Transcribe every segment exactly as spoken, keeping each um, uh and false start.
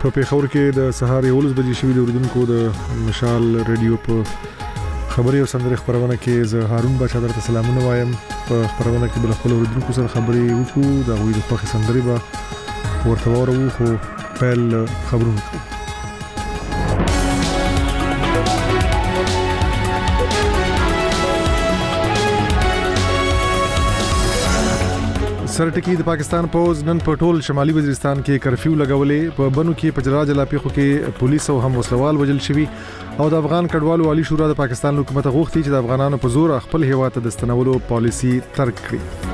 په پیښور کې د سهار یولس بجې شوې د اوریدونکو د مشال ریډیو په خبري او سندري خبرونه کې زه هارون بچا درته سلامونه وایم. په خبرونه کې بل خپل اوریدونکو سره خبري وکړو د غوي د خوخي سندري به ورته ورو خو پیل خبرونه. سرټکی د پاکستان پوز نن په ټول شمالي وزیرستان کې کرفیو لګولې. په بنو کې پجراج علاقو کې پولیس او هم وسلوال وجل شوي او د افغان کډوالو عالی شورا د پاکستان حکومت غوښتي چې د افغانانو په زور خپل هیواد ته د ستنولو پالیسي ترک کړي.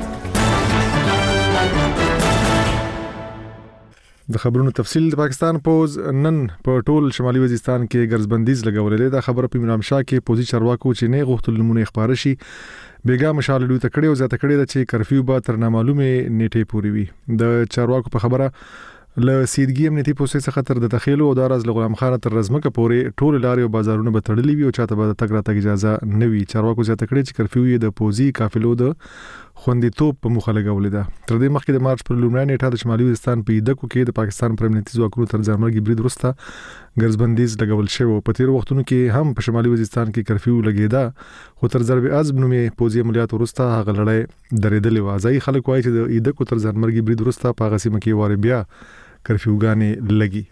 د خبرونو تفصیل د پاکستان پوز نن په ټول شمالي وزیرستان کې ګرځبندیز لګولې. د خبره په منامشاه کې پوزي چارواکو چې نه غوښتل نمونه خبره شي بیګا مشال دوی تکړه او زیاته کړي چې کرفیو به تر نامعلومه نیټه پوري وي. د چارواکو په خبره ل سیدګي امنیتي پولیس څخه تر د تخیلو او دراز غلام خان تر رزمکه پورې ټول لارې او بازارونه به تړلې وي او چاته به تګ راتګ اجازه نه وي. چارواکو زیاته کړي چې کرفیو یې د پوزي قافلو د خوندیتوب په مخه لګولې ده. تر دې مخکې د مارچ پر لومړۍ نیټه د شمالي وزیرستان په دکو کې د پاکستان پر امنیتي ځواکونو تر ځانمرګي برید وروسته ګرځبندیز لګول شوی. په تیر وختونو کې هم په شمالي وزیرستان کې کرفیو لګیدا خو تر ضرب عزم نومې پوزي عملیات وروسته هغه لړۍ درېدلې و. ځای خلک وایي چې د دکو تر ځانمرګي برید وروسته په غسیمه کې واره بیا کرفیوګانې لګي.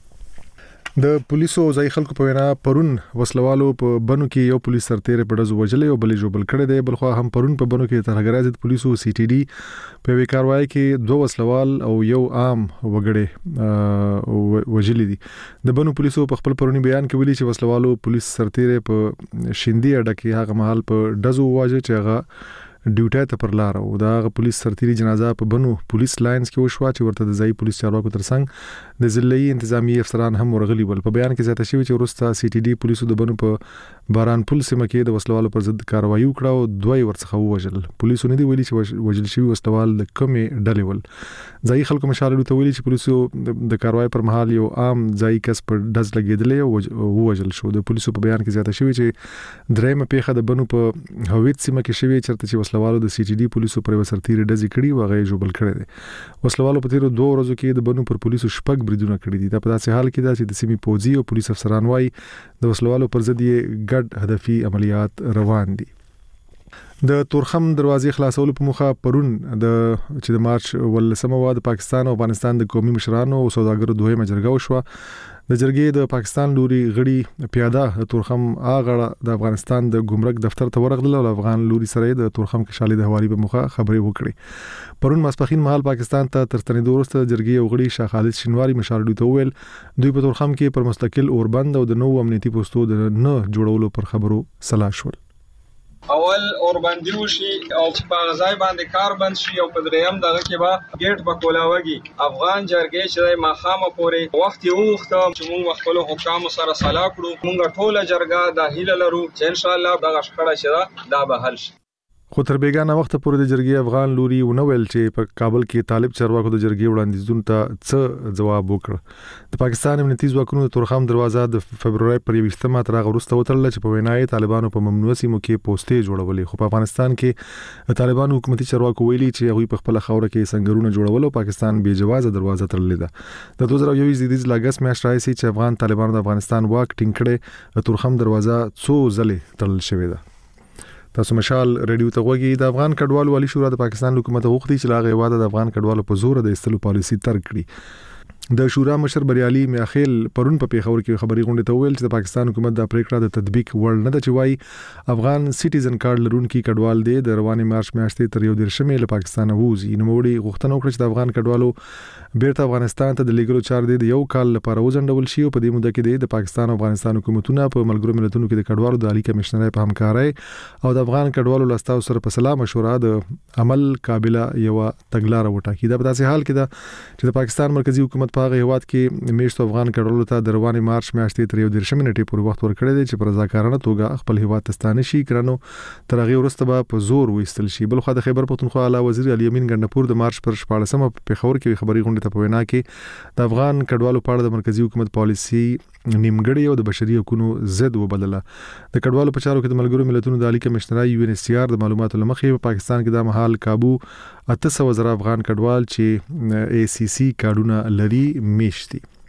د پولیسو ځای خلکو په وینا پرون وسلوالو په بنو کې یو پولیس سرتیر په ډزو وجلې او بلې جوړ کړي دی. بل خو هم پرون په بنو کې ترهګرای ضد پولیسو سی ټي ډي په وی کاروای کې دوه وسلوال او یو عام وګړي وجلې دي. د بنو پولیسو په خپل پرونی بیان کې ویلي چې وسلوالو پولیس سرتیر په شیندي اډه کې هغه محل په ډزو واجه چې هغه ډیوټي ته پر لار او دا پولیس سرتیری جنازه په بنو پولیس لاینز کې وشو چې ورته د ځای پولیس چارواکو ترڅنګ د ضلعي انتظامی افسران هم ورغلي ول. په بیان کې زیاته شوی چې ورسته سی ټي ډي پولیسو د بنو په باران پل سیمه کې د وسلوالو پر ضد کاروایی وکړه او دوی ورڅخه وژل. پولیسو نه دی ویلي چې وژل شوی وسلوال د کومې ډلې ول. ځای خلکو مشالو ته ویلي چې پولیسو د کاروایی پر مهال یو عام ځای کس پر ډز لګیدلې او وژل شو. د پولیسو په بیان کې زیاته شوی چې درېمه پیښه د بنو په هویت سیمه کې شوی چرته چې وسلوالو د سی ټي ډي پولیسو پر وسرتیری ډزې کړي او هغه جوړ کړي دي. وسلوالو په تیرو دوه ورځو کې د بنو پر پولیسو شپږ بریدونه کړي دي. دا په داسې حال کې ده چې د سیمې پوځي او پولیس افسران وايي د وسلوالو پر ضد یې ګډ هدفي عملیات روان دي. د تورخم دروازې خلاصولو په مخه پرون د چې د مارچ ولسمه وا د پاکستان او افغانستان د قومي مشرانو او سوداګرو دویمه جرګه وشوه. د جرګې د پاکستان لوري غړي پیاده تورخم اغړه د افغانستان د ګمرک دفتر ته ورغله او افغان لوري سره د تورخم کې شالي د حوالی په مخه خبرې وکړي. پرون ماسپخین مهال پاکستان ته تر ستنېدو وروسته جرګې او غړي شاه خالد شینواری مشال ته وویل دوی په تورخم کې پر مستقل اوربند او د نوو امنیتي پوسټو د نه جوړولو پر خبرو سلا شول. اول اوربندي وشي او په غځای باندې کار بند شي او په دریم دغه کې به ګیټ په کولاوږي. افغان جرګې چې ماخامه پورې وخت یو وخت چې موږ خپل حکام سره صلاح کړو. موږ ټوله جرګه د هیله لرو چې ان شاء الله دغه شخړه چې دا به حل شي. خو تر بیګانه وخت پورې د جرګې افغان لوري ونه ویل چې په کابل کې طالب چارواکو د جرګې وړاندیزونو ته څه جواب وکړ. د پاکستان امنیتي ځواکونو د تورخم دروازه د فبرवरी پر یوشتمه تر هغه وروسته وتړل چې په وینای طالبانو په ممنوع سیمو کې پوسټې جوړولې. خو په افغانستان کې طالبانو حکومتي چارواکو ویلي چې هغه په خپل خوره کې سنگرونه جوړول او پاکستان بې جوازه دروازه تړلې ده. د دوه زره یوویشت د لاګس میاشتې راځي چې افغان طالبانو د افغانستان واک ټینګ کړي. د تورخم دروازه څو ځلې تړل شوې ده. تاسو مشال ریډیو ته وګورئ. د افغان کډوالو عالی شورا د پاکستان حکومت غوښتي چې لاغه واده د افغان کډوالو په زور د استلو پالیسي ترک کړي. د شورا مشر بریالي میاخیل پرون په پیښور کې خبري غونډه ته ویل چې د پاکستان حکومت د پریکړه د تطبیق وړ نه ده چې وایي افغان سټیزن کارت لرونکي کډوال دی د رواني مارچ میاشتې تر یو دیرشمې له پاکستان ووزي. نو موړي غوښتنه وکړه چې د افغان کډوالو بیرته افغانستان ته د لیګلو چار دی د یو کال لپاره وزندول شي او په دې موده کې د پاکستان او افغانستان حکومتونو په ملګرو ملتونو کې د کډوالو د عالی کمشنر په همکارۍ او د افغان کډوالو لاستاو سره په سلا مشوره د عمل قابله یو تګلارې وټاکي. دا په داسې حال کې ده چې د پاکستان مرکزی حکومت په هغه هیواد کې میشتو افغان کډوالو ته د رواني مارچ میاشتې تر یو دیرشمې نیټې پورې وخت ورکړی دی چې پر رضاکارانه توګه خپل هیواد ته ستانه شي. کرنو تر هغه وروسته به په زور وېستل شي. بل خو د خیبر پښتونخوا اعلی وزیر علي امین ګندپور د مارچ پر شپاړسمه په پیښور کې خبري غونډه ته په وینا کې د افغان کډوالو په اړه د مرکزی حکومت پالیسي نیمګړی او د بشري حقوقو ضد وبدله. د کډوالو په چارو کې د ملګرو ملتونو د عالی کمشنر یو ان ایس سی آر د معلوماتو لمخې په پاکستان کې د مهال کابو اته سوه زره افغان کډوال چې ای سی سی کارډونه لري میشتي.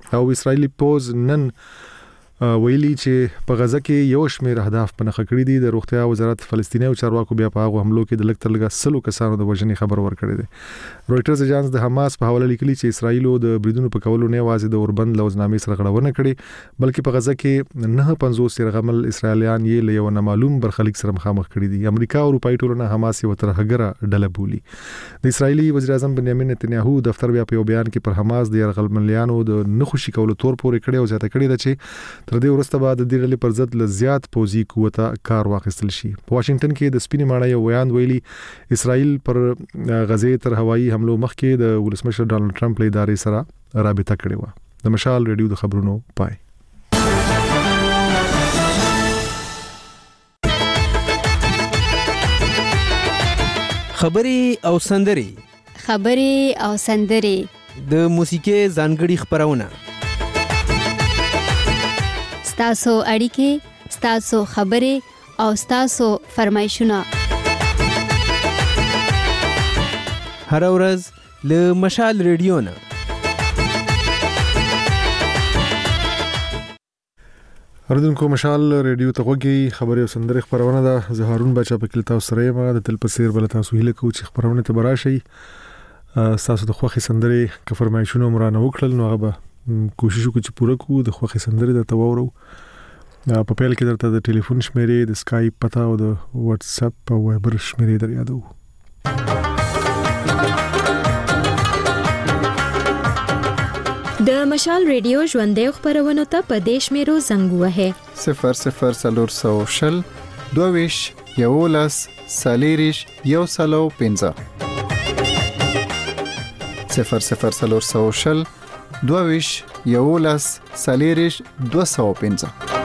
او اسرایلی پوز نن ویلي چې په غزه کې یو شمېر اهداف په نخښه کړی دي. د روغتیا وزارت فلسطیني او چارواکو بیا په هغه حملو کې د لږ تر لږه سلو کسانو د وژنې خبر ورکړی دی. رويټرز اژانس د حماس په حواله لیکلي چې اسرایل د بریدونو په کولو نه یوازې د اوربند لوزنامې سره غړونه کړې بلکې په غزه کې نه پنځوس يرغمل اسرایلیان یې له یو نامعلوم برخلیک سره مخامخ کړي دي. امریکا او اروپאי ټولنه حماس یو ترهګره ډله بولي. د اسرایلی وزیر اعظم بنیامین نتنیاهو دفتر بیا په یو بیان کې پر حماس د يرغملیانو د نخښي کولو تور پورې کړي او ځاته کړي د چې تر دې وروسته بعد د دې ډلې پر ضد ل زیات پوځي قوت کار واخیستل شي. په واشنگټن کې د سپینې ماڼۍ ویان ویلي اسرائیل پر غزه تر هوایي حملو مخکې د ولسمشر ډانلډ ټرمپ له ادارې سره رابطه کړې و. د مشال ریډیو د خبرونو پای. خبري او سندري خبري او سندري د موسیقي ځانګړي خبرونه ستاسو اړیکې ستاسو خبرې او ستاسو فرمایشونه هر ورځ له مشال ریډیو نه. اردوونکو مشال ریډیو ته وګورئ خبري او سندري خبرونه ده. زه هارون بچا په کلتا سره یم د تل په سیر بل تاسو هیله کوم چې خبرونه ته براشي. تاسو د خوخي سندري ک فرمایشونه مرانه وکړل نو هغه کوشش وکړو چې پوره کوو. د خوخي سندري د تواورو په پیل کې درته د ټلیفون شمیرې د اسکایپ پتا او د واتس اپ او وایبر شمیرې در یادو. د مشال ریډیو ژوندې خبرونه ته په دیش میرو زنګ وه صفر صفر سلور سو شل دویش یولس سالیریش یو سلو پنځه صفر صفر سلور سو شل دویش یولس سالیریش دو سو پنځه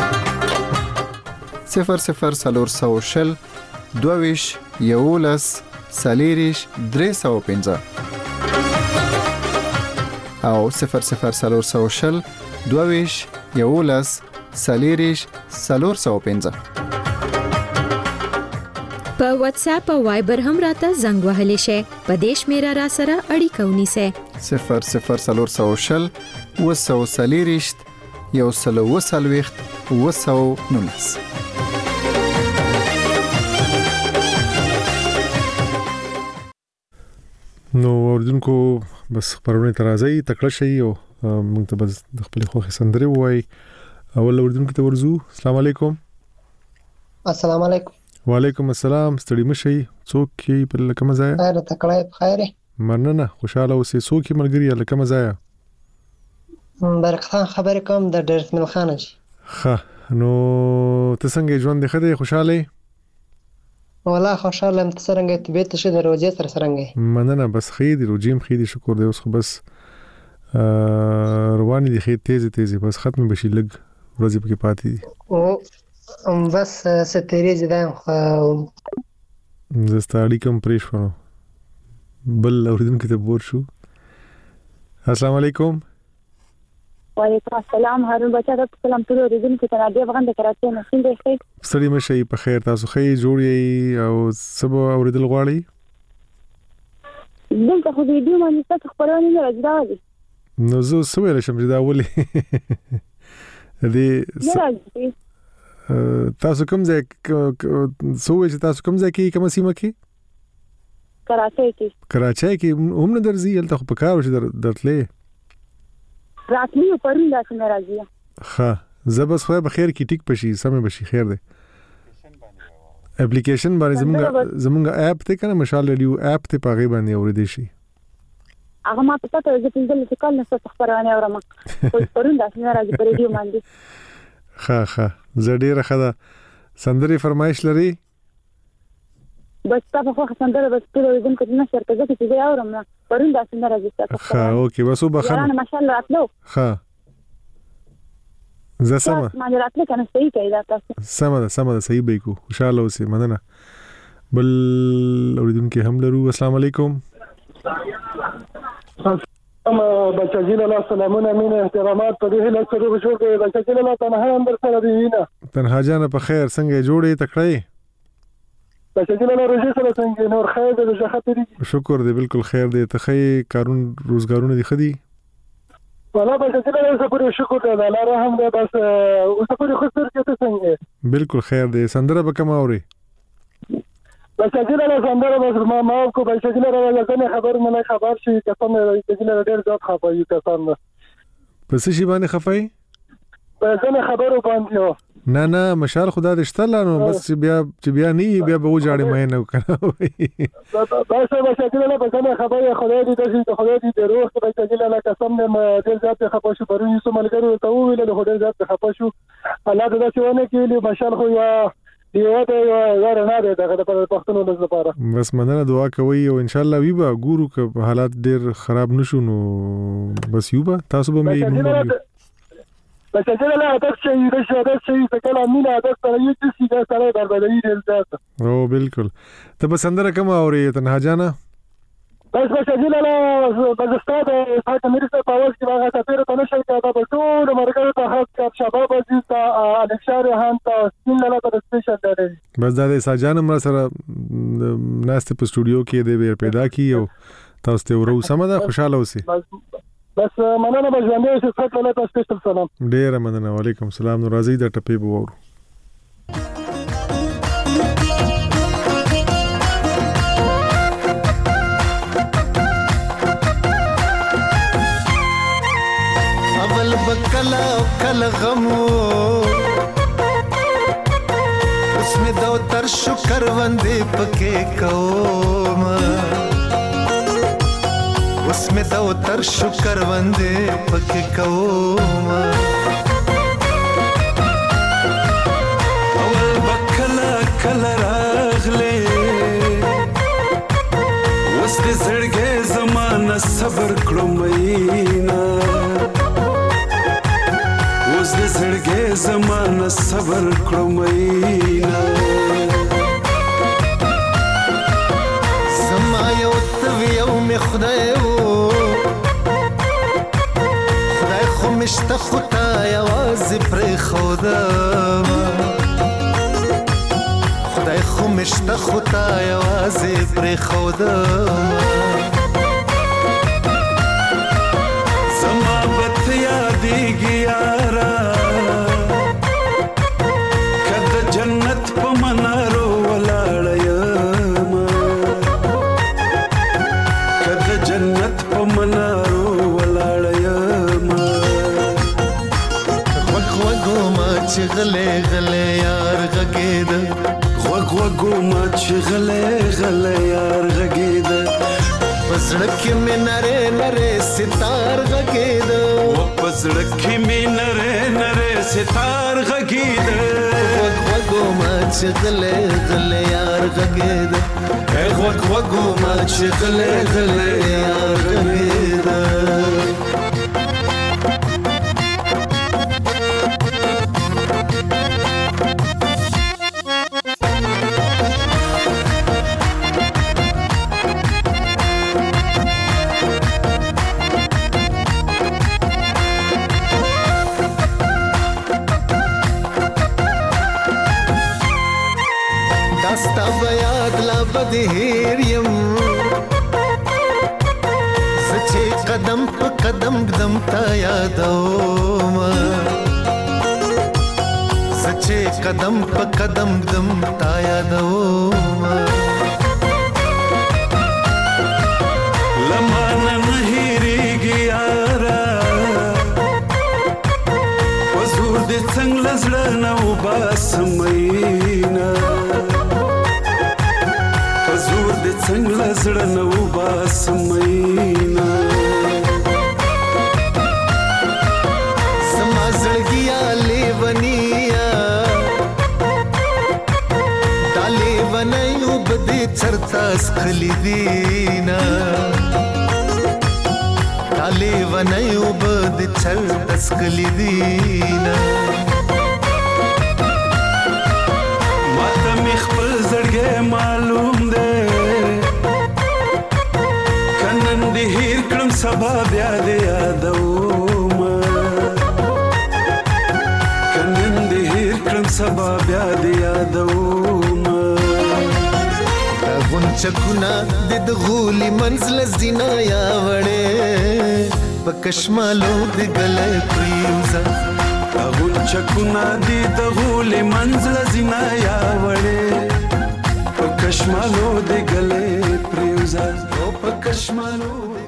صفر صفر سلور سو شل دویش یولس سالیریش درې سو پنځه او صفر صفر سلور سو شل دویش یولس سالیریش سلور سو پنځه په واتس اپ او وایبر هم راته زنګ وهلی شي. په دیش میرا را سره اړیکه ونیسه صفر صفر سلور سو شل وسو سالیریشت یو سلو وسلويخت وسو نونس. نو اردوونکو بس خبرونه ترازی تکړه شي او موږ ته بس د خپل خوخي سندري وای. اول اردوونکو ته ورزو. السلام علیکم. السلام علیکم. وعلیکم السلام. ستړي مشي څوک کی په لکه مزایا خیر تکړه بخیر مننه خوشاله اوسې. څوک کی ملګری لکه مزایا برکت خان خبر کوم د ډرسمل خان جی. ښه نو ته څنګه ژوند دی خدای خوشاله والله خوشاله ام څنګه ته به ته د روزي سره څنګه مننه بس خې دی روجیم خې دی شکر دی اوس خو بس رواني دي خې تیز تیز بس ختم بشي لګ ورځې پکې پاتې دي او ام بس ستېری زدان زستاړي کوم پریښو بل اوریدونکو ته بور شو. السلام علیکم. وعلیکم السلام. هارون بچا د سلام ټول اوریدونکو ته راډیو وغند کراچۍ نه څنګه ښه ستړي مشي په خیر تاسو ښه جوړی او سبا اوریدل غواړي دلته خو ویډیو باندې تاسو خبرونه نه راځي نو زه سویل شم چې دا ولې دې تاسو کوم ځای سوې چې تاسو کوم ځای کې کوم سیمه کې کراچۍ کې کراچۍ کې هم نه درځي هلته خو په کار وشي درتلې راتلی پرون دا څنګه راځي. ښه زه بس خو به خیر کې ټیک پشي سمې بشي خیر دی. اپلیکیشن باندې زمونږ زمونږ اپ ته کنه مشال ریډیو اپ ته پاغي باندې اورېدې شي. هغه ما په تاسو د پنځل څکل نه څه خبرونه اورم خو پرون دا څنګه راځي په ریډیو باندې. ښه ښه زه ډیره ښه ده. سندري فرمایش لري بس تاسو خو سندره بس ټول دې کوم نه شرط ده چې زه اورم نه پرون دا څنګه راځي تاسو. ښه اوکې بس وبخښه نه ماشاءالله اتلو. ښه زه سم ما راتله کنه صحیح کوي دا تاسو. سم ده سم ده صحیح به کو خوشاله اوسې مننه. بل اوریدونکو هم لرو. السلام علیکم. اما بچاجیل الله سلامونه مين احترامات په دې له سره جوړ کړي بچاجیل الله تنها اندر سره دی نه تنها جان په خیر څنګه جوړې تکړه بچاجیل الله روزي سره څنګه نور خیر دې ښه خاطرې شکر دې بالکل خیر دې ته خې کارون روزګارونه دي خدي والله بچا جیله اوس پورې شکر دی الله رحم دی بس اوس پورې خو سر کې ته څنګه بالکل خیر دی سندره به کوم اوري بچا جیله سندره بس ما ما کو بچا جیله راځنه خبر نه خبر شي قسم جیله ډېر زیات خفایي قسم پس شي باندې خفای ځنه خبرو باندې نه نه مشال خدا دې شتل نو بس بیا چې بیا نه بیا به وځاړې مې نه وکړم بس بس جیله بس نه خبره خدای دې دې خدای دې روح ته بچا جیله قسم نه ډېر زیات خفه شو پرونی سو ملګرو ته ویل له ډېر زیات خفه شو الله دې څه ونه کړي مشال خو یا یو ته زره نه ده دغه په پښتون ولز لپاره بس مننه دعا کوي او ان شاء الله وی به ګورو که حالات ډېر خراب نشو نو بس یو به تاسو به مې بس چې لا تاسو چې د شاده چې کله مینه تاسو سره یو څه چې سره دربلې دي تاسو او بالکل ته به سندره کوم اوري تنها جانا بس بس چې لا بس استاد فاطمه مرسته پاوس کې هغه تاسو ته نشي کېدا په ټول مرګ ته خاص شباب عزیز ته الکشار هان ته سین لا ته سپیشل دی بس دا د ساجان مر سره ناست په سټوډیو کې دی پیدا کی او تاسو ته ورو سمدا خوشاله اوسئ بس مننه به ژوندې اوسئ فتح الله تاسو ته سلام ډیر مننه وعلیکم السلام نو راځي د ټپې بوورو اول بکلا کل غمو اس میں دو تر شکر وندے پکے کوم اس میں دو تر شکر وندے پکے کوم اول بکلا کل راغلے اس دے زړګې زمانہ صبر کړو مینا اس دے زړګې زمانہ صبر کړو مینا زما یو تویو می خدای مشته خدای आवाज پر خدا خدای خو مشته خدای आवाज پر خدا زما بت یادېږي یارا کله جنت په منارو ولاړ یم کله جنت په منارو ولاړ یم چې غلې غلې یار غږېد غوږ وږو ما چې غلې غلې یار غږېد په زړه کې مې نرې نرې ستار غږېد په زړه کې مې نرې نرې ستار غږېد غوږ وږو ما چې غلې غلې یار غږېد غوږ وږو ما چې غلې غلې یار غږېد هیر یم سچې قدم په قدم قدم تا یادوم سچې قدم په قدم قدم تا یادوم لمانه نه هېرېږي یاره وزور دې څنګه زړه نه وباسم مینا څنګه زړه نو باسم مینا سما زړګیا لیونیا دالې ونایو بده چرتا سخلی دینا دالې ونایو بده چرتا سخلی دینا ماته می خپل زړګې معلوم دی هیر کړم سبا بیا دې یادوم کنن دې هیر کړم سبا بیا دې یادوم غونچکونه د غولي منزل زینا یا وړې پکشمالو د ګلې پریوزا اغون چکونا دی د غولې منزل زینا یا وړې پکشمالو د ګلې پریوزا او پکشمالو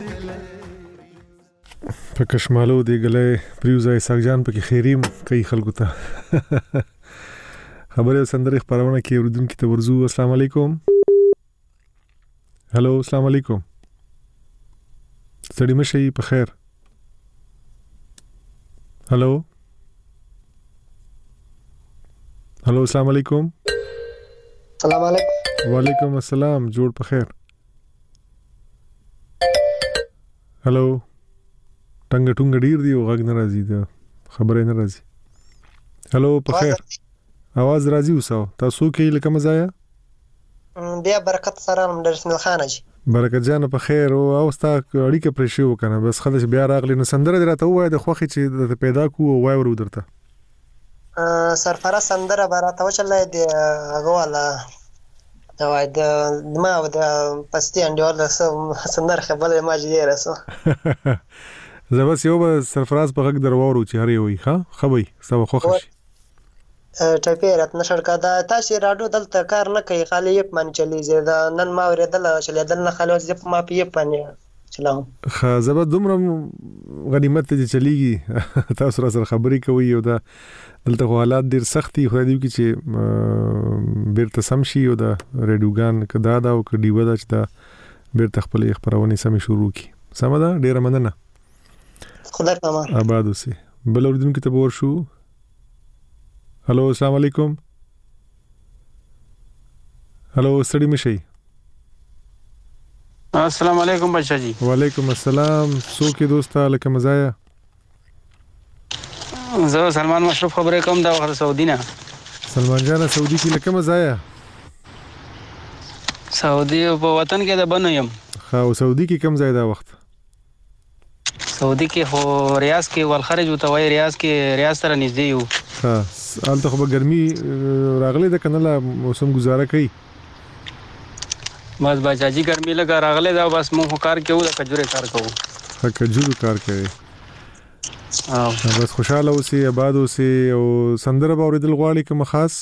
پکشمالو د ګلې پریوزا ساګجان پکې خیریم کوي خلکو ته خبره سندره خبرونه کې اوردونکو ته ورزو. السلام علیکم. هلو السلام علیکم. ستړي مشي په خیر. هلو هلو السلام علیکم. السلام علیکم. وعلیکم السلام. جوړ په خیر. هلو ټنګ ټنګ ډیر دی او غږ نه راځي دا خبره نه راځي. هلو په خیر. आवाज راځي وسو تاسو کې لکه مزایا بیا برکت سره در اسماعیل خان جی برکت جان په خیر او اوستا اړیکه پرې شو کنه بس خدای بیا راغلی نو سندره دراته وای د خوخي چې د پیدا کو وای ورو درته سرفراز سندره براته وچلای دی هغه والا دا وای د ما د پستي انډیول سندره خبره ما جی راسو زبس یو سرفراز په غږ دروورو چې هرې وي ها خوي سو خوخه ټپې رات نشړ کا دا تاسو راډیو دلته کار نه کوي خالي یې پان چلیږي دا نن ما ورېدل چې دل نه خالي چې ما پی پان چلاو خا زبر دومره غنیمت چې چلیږي تاسو را سره خبرې کوي او دا دلته حالات ډیر سختي خو دی چې بیرته سم شي او دا ریډیوګان کدا دا او کډیو دا چې دا بیرته خپل خبرونه سم شروع کی سم دا ډیر مننه خدای پامان آباد اوسه بل اوردونکو ته ور شو. هلو السلام علیکم. هلو ستړي مشي. السلام علیکم بچا جی. وعلیکم السلام. څوک دوستا لکه مزایا زه سلمان مشرف خبرې کوم دا وخت سعودي نه. سلمان جان سعودي کې لکه مزایا سعودي په وطن کې د بنو يم. خا او سعودي کې کم ځای دا وخت سعودي کې هو ریاض کې ولخرج او توای ریاض کې ریاض سره نږدې یو. ها الته خو ګرمي راغلي د کنه موسم گزاره کوي بس بچا جی ګرمي لګا راغله دا بس مو کار کوو د کجوره کار کوو. ها کجوره کار کوي. اه بس خوشاله اوسې آباد اوسې او سندره باورېدل غواړي کوم خاص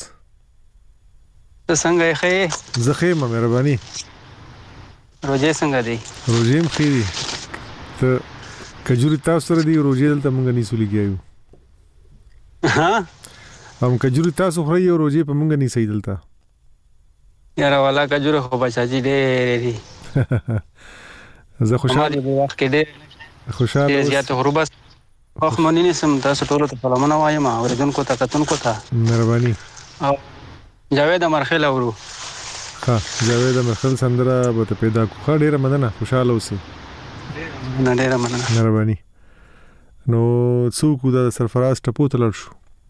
څنګه یې زخه مهرباني روزه څنګه دی روزه مخيري ته کجوري تاسو سره دی روزه دلته مونږ نه سولېږو ها هم کجوري تاسو خوري او روزه په مونږ نه سي دلته یاره والا کجوره خو بچا جی ډېر دي زه خوشاله دی وخت کې ډېر خوشاله زیات غروبس اخ مونږ نه سم تاسو ټول ته سلامونه وایم اوریدونکو ته کتونکو ته مهرباني او جاوید مرخل اورو ها جاوید مرخل سندره به پیدا کو ډېر مننه خوشاله اوسئ نه ډېر مننه مهرباني. نو څوک دا سرفراز ټپو ته لړ شو.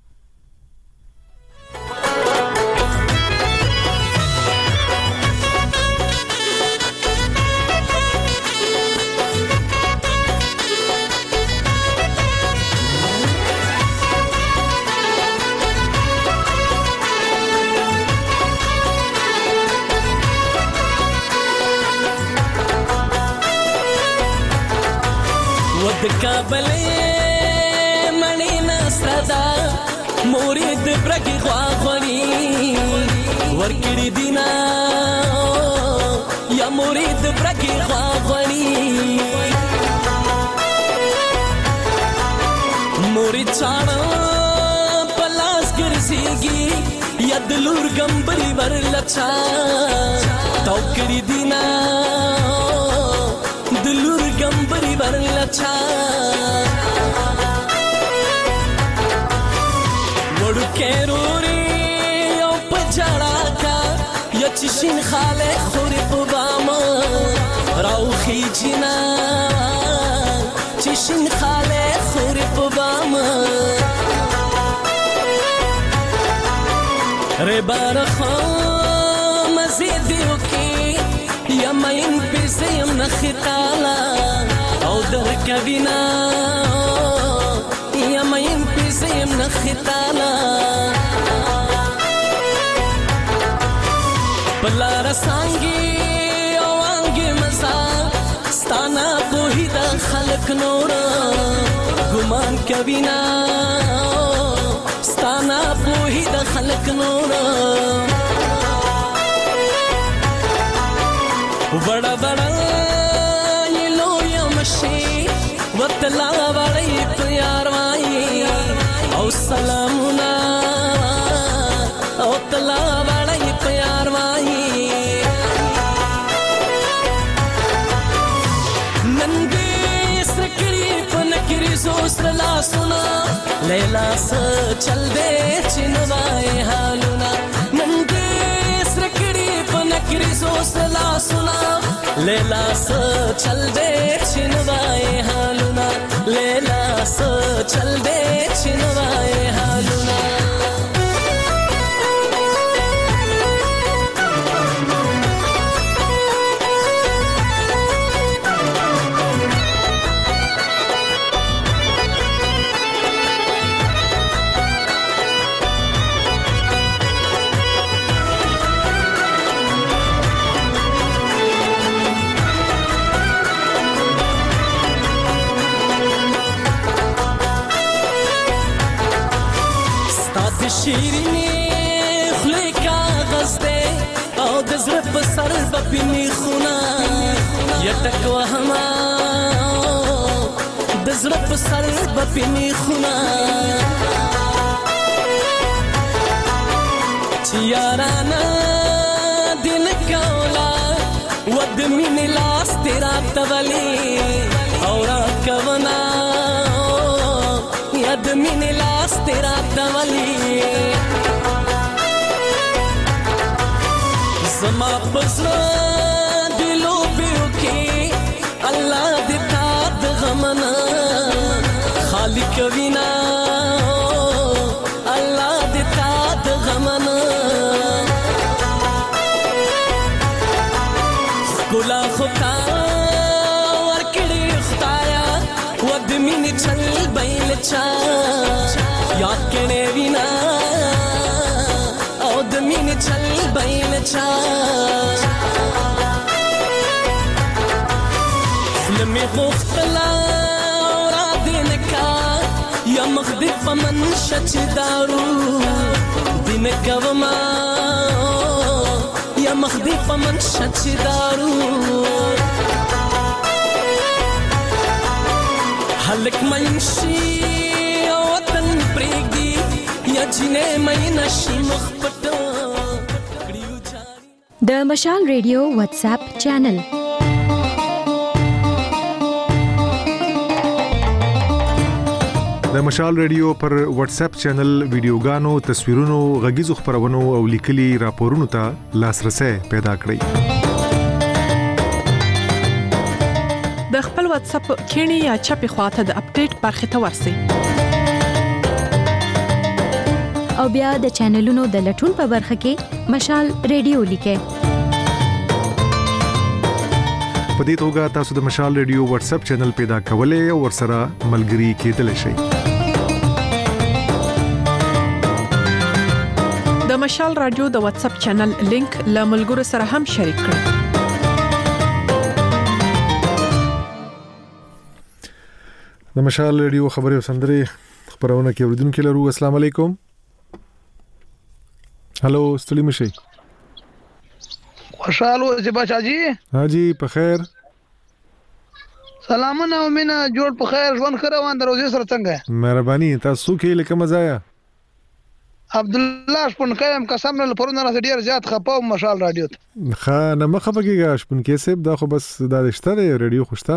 کابل منی نستدا مورید برګي خواخوني ورکړي دینا یا مورید برګي خواخوني مورید چانا پلاس ګرځيږي یا دلور ګمبري ورلچا توکړي دینا دلور ګمبري ورلچا وړو کېروري او پجړا کا یا چشین خاله خوري په بام راوخي جنا چشین خاله خوري په بام ره بار خو مزيدو کې یا مين بزيم نخطالا او درکبینا یا مين بزيم نخطالا بلا رسانگی او آنگی مزا ستانا کوهی دا خلق نورا کوینا ستانا پوهی د خلق نور وړه وړه یلو یمشي وتلا وړي پیار وای او سلامونه او تلا وړي پیار وای سلا سنا لیلا س چل دے چنوائے حالونا ننگے سرکڑی پنکری سو سلا سنا لیلا س چل دے چنوائے حالونا لیلا س چل دے چنوائے حالونا شیرینی خلی کاغذ دے او دزر پسر بپینی خونا یتک وهما دزر پسر بپینی خونا چیارانا دن کولا ود من لاس تیرا تولی اورا کونا ید من لاس تیرا تولی زما پسرا دلو بیو کی اللہ دیتا دغمنا خالق وینا اللہ دیتا دغمنا گلا خطا ورکڑی خطایا ود من چل بیل چا یاد کنے وینا او دمین چل بیل چا فلمی غفتلا را دینکا یا مخدی فمن شچ دارو دینکا وما یا مخدی فمن شچ دارو حلق منشی وطن پریگ دی یا جنے میں نشی مخبتا د مشال ریډیو واتس اپ چینل د مشال ریډیو پر واتس اپ چینل ویډیوګانو تصویرونو غږیزو خبرونو او لیکلي راپورونو ته لاسرسي پیدا کړئ د خپل واتس اپ کینی یا چپی خواته د اپډیټ برخه ته ورسئ او بیا د چینلونو د لټون په برخه کې مشال ریډیو لیکه په دې توګه تاسو د مشال ریډیو واتس اپ چینل پیدا کولای او ورسره ملګري کېدلی شئ د مشال رادیو د واتس اپ چینل لینک له ملګرو سره هم شریک کړئ د مشال ریډیو خبري او سندري خبرونه کې اوریدونکو لرو السلام علیکم هلو ستړي مشي خوشاله اوسې بچا جی ها جی په خیر سلامونه او مینا جوړ په خیر ژوند خره وان دروځي سره څنګه مهرباني تاسو کې لکه مزایا عبد الله شپون کایم قسم نه پرونه راځي ډیر زیات خپاو مشال رادیو ښه نه مخه بګیږي شپون کې سیب دا خو بس دا رښتیا دی رادیو خوشتا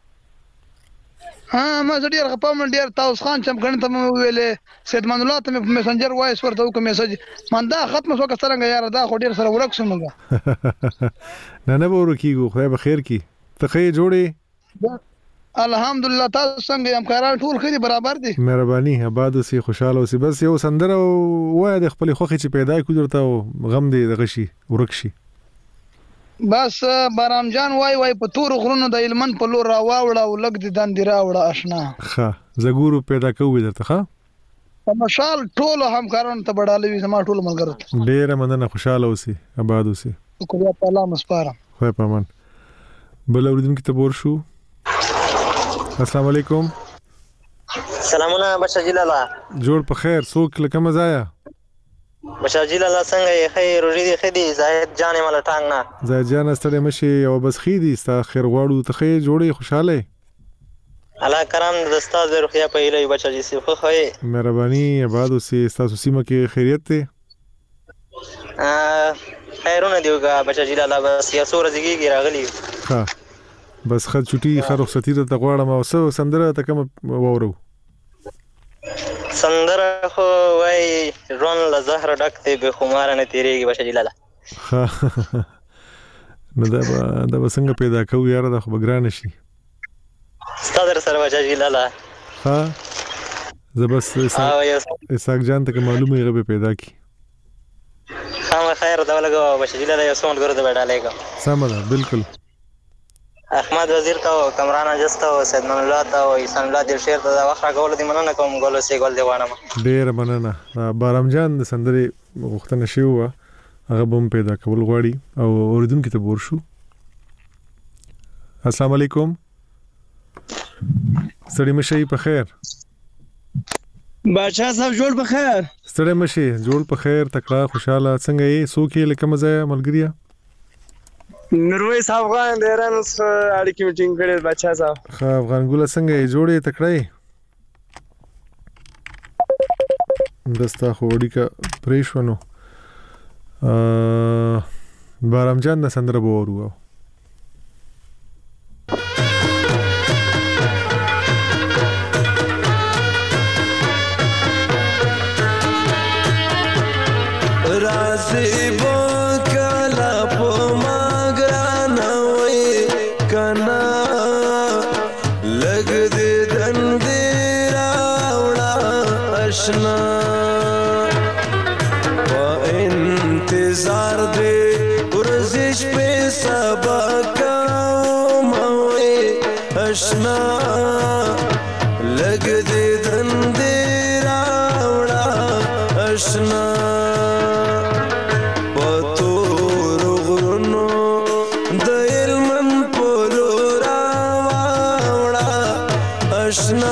ها ما ډیر خپاو من ډیر تاسو خان چم غن ته ویلې سید من الله ته په میسنجر وایس ورته وکم میسج من دا ختم شو که څنګه یار دا خو ډیر سره ورک شومګه نه نه ورکیږي خو به خیر کی ته خې جوړې الحمدلله تاسو څنګه یم کاران ټول خېری برابر دي مهرباني آباد اوسې خوشاله اوسې بس یو سندره وای د خپل خوخي چې پیدا کو درته غم دې دغشي ورکشي بس بارام جان وای وای په تور غرونو د علمن په لور راوړه او لګ دي دان دی راوړه آشنا ښه زګورو پیدا کوو درته ښه په مشال ټول همکارانو ته بډالوي زما ټول ملګرو ډېر مننه خوشاله اوسې آباد اوسې شکر الله مسپارم خو پامن بل اوریدونکو ته بور شو السلام علیکم سلامونه بچا جلاله جوړ په خیر څوک لکه مزایا بچا جلاله څنګه یې خیر روزي دي خدي زاهد جان مل ټانګ نه زاهد جان ستړي مشي او بس خېدي ستا خیر غواړو ته خې جوړي خوشاله الله کرام د استاد روخیا په ایله بچا جی سی خو خې مهرباني آباد اوسې تاسو سیمه کې خیریت ته خیرونه دیوګه بچا جلاله بس یا سور زیږي راغلی ها بس خد چټي خر رخصتي ته غواړم او سو سندره ته کوم وورو سندره خو وای رون له زهر ډکته به خمار نه تیریږي بچا جلاله نو دا دا څنګه پیدا کوو یار دا خو بګران شي ستادر سره بچا جلاله ها زبس اساق جان ته معلومه یې غو پیدا کی خام خیر دا لګو بچا جلاله یو څومره ګرځي وډالېګو سمه بالکل احمد وزیر ته کمران اجست او سید من الله ته او احسان الله دل شیر ته واخره کول دي مننه کوم ګولو سي ګول دی وانه ډیر مننه بارام جان د سندري غوښتنه شی و هغه بم پیدا کول غواړي او اوریدونکو ته ورشو السلام علیکم ستړي مشي په خیر بادشاہ صاحب جوړ په خیر ستړي مشي جوړ په خیر تکړه خوشاله څنګه یې سوکي لکه مزه ملګریا نرویس افغان د ایران سره اړیکې میټینګ کړې بچا صاحب خا افغان ګول څنګه یې جوړې تکړه دستا خوړی کا پریشونو ا بارام جان د سندره بورو رازي इंतजार दे पुरजिश पे सबक मोए अशना लग दे धंधे रावड़ा अशना पतो रुगनो दिल मन पोलो रावड़ा अशना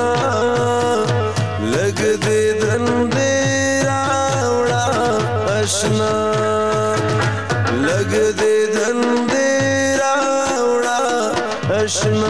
लग दे धंधे रावड़ा अशना लग दे धंधे रावड़ा अशना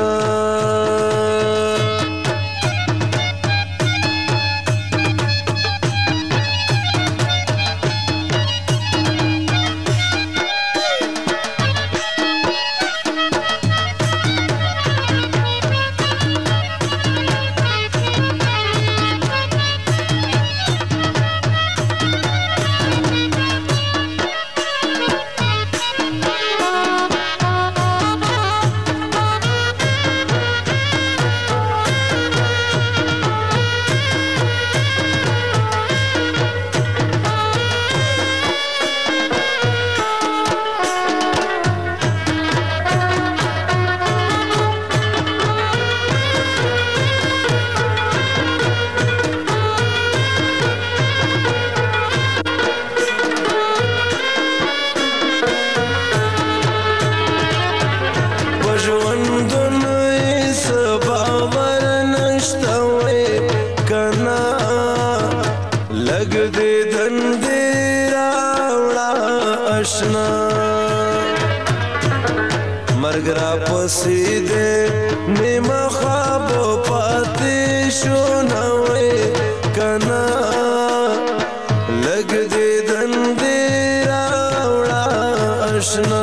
मरगरा पसीदे निम ख्वाब पाते शोनवे कना लग दे धंधे रावड़ा अशना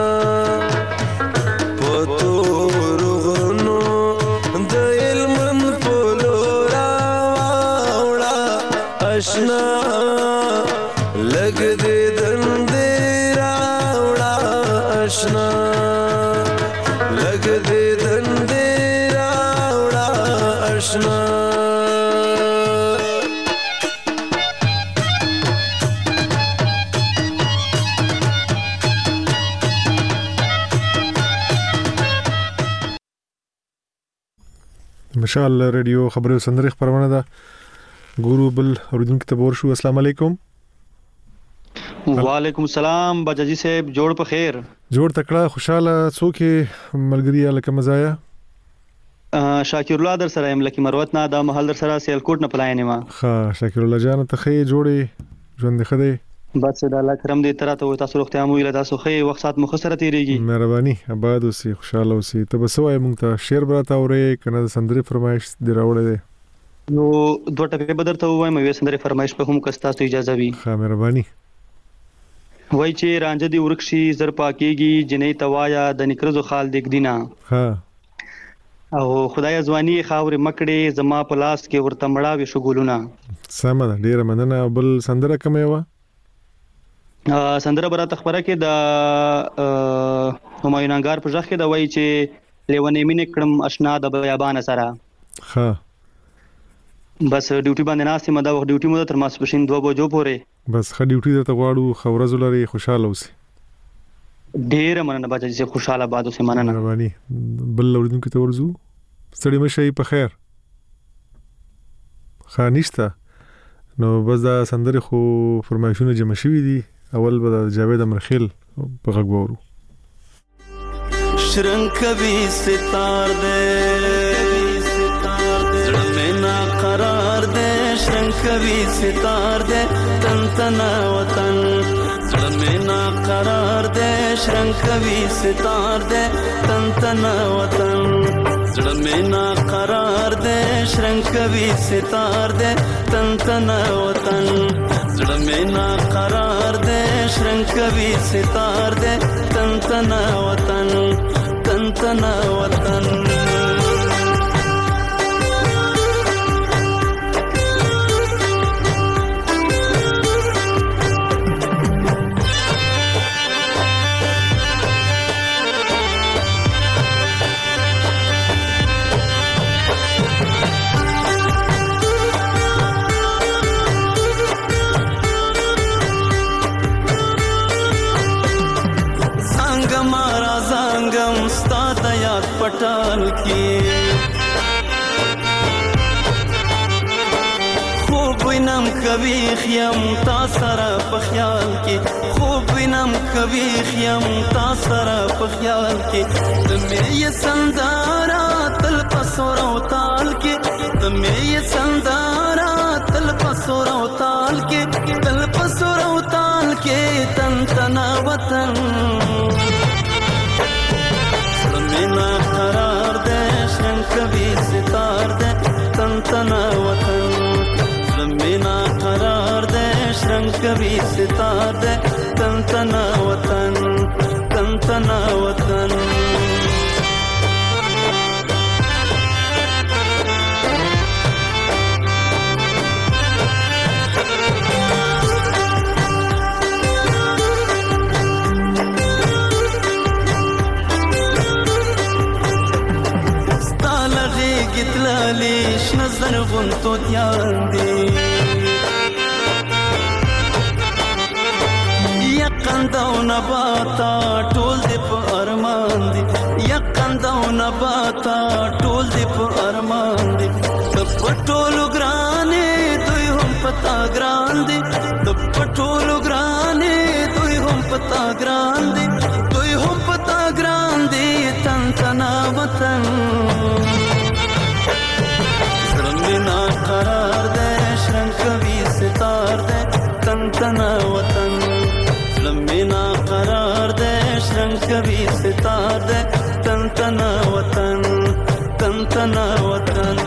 पतो रुगनो दिल मन पोलो रावड़ा अशना लग दे धंधे रावड़ा अशना लग दे धंधे रावड़ा अशना مشال رادیو خبرو سندري خبرونه ده ګورو بل اوریدونکو ته ورشو السلام علیکم وعلیکم السلام بجاجي صاحب جوړ په خیر جوړ تکړه خوشاله څوک ملګری لکه مزایا شاکر الله در سره یم لکه مروت نه دا محل در سره سیالکوټ نه پلاین ما ها شاکر الله جان ته خې جوړې ژوند خدای بس د الله کرم دې تر ته تاسو روغتیا مو ویل تاسو خې وخت سات مخسره تیریږي مهرباني آباد اوسې خوشاله اوسې ته بس وای مونږ ته شعر براته اورې کنه د سندري فرمایش دی راوړې دی نو دوه ټکي بدر ته وایم مې سندري فرمایش په هم کستا ته اجازه وي ها مهرباني وای چې رانجه دی ورکشي زر پاکيږي جنې توایا د نکرزو خال دیګ دینا ها او خدای ځواني خاورې مکړې زما په لاس کې ورته مړاوي شګولونه سم ده ډیره مننه بل سندره کومه و سندره برات خبره کې د همایون انګار په ځخ کې د وای چې لیونې مینې کړم آشنا د بیابان سره ها بس ډیوټي باندې ناسې مده وخت ډیوټي مده تر ماسپښین دوه بجو پورې بس خ ډیوټي ته غواړو خورز لري خوشاله اوسې ډیر مننه باجی چې خوشاله باد اوسې مننه مهرباني بل لوردونکو ته ورزو ستړي مشي په خیر خانيشته نو بس دا سندره خو فرمایشونه جمع شوي دي اول به جاوید امرخیل په غږ وورو شرنګ کوي ستار دې زړه مې نا قرار دې شرنګ کوي ستار دې تن تن وطن زړه مې نا قرار دې شرنګ کوي ستار دې تن تن وطن زړه مې نا قرار دې شرنګ کوي ستار دې تن تن وطن زړه مې نا قرار دې شرنګ کوي ستار دې تن تن وطن تن تن وطن पटाल की خوب وینم کوي خیم تا سره په خیال کې خوب وینم کوي خیم تا سره په خیال کې د مې سندارا تل پسور او تال کې د مې سندارا تل پسور او تال کې تل پسور او تال کې تن تن وطن مینا قرار دے شرنگ کبھی ستار دے تن تن وطن مینا قرار دے شرنگ کبھی ستار دے تن تن وطن تن تن وطن گتلالیش نظر غنتو دیان دی یقندو نباتا ټول دی په ارمان دی یقندو نباتا ټول دی په ارمان دی د پټولو ګرانې دوی هم پتا ګران دی د پټولو ګرانې دوی هم پتا ګران دی دوی هم پتا ګران دی تن تنا وطن مینا قرار دے شرنگ کبھی ستار دے تن تن وطن مینا قرار دے شرنگ کبھی ستار دے تن تن وطن تن تن وطن